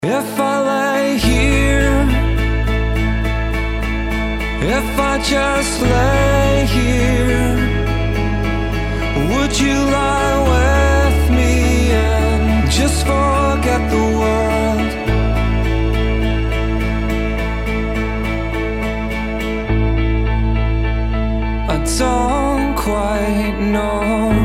If I lay here, if I just lay here, would you lie with me and just forget the world? I don't quite know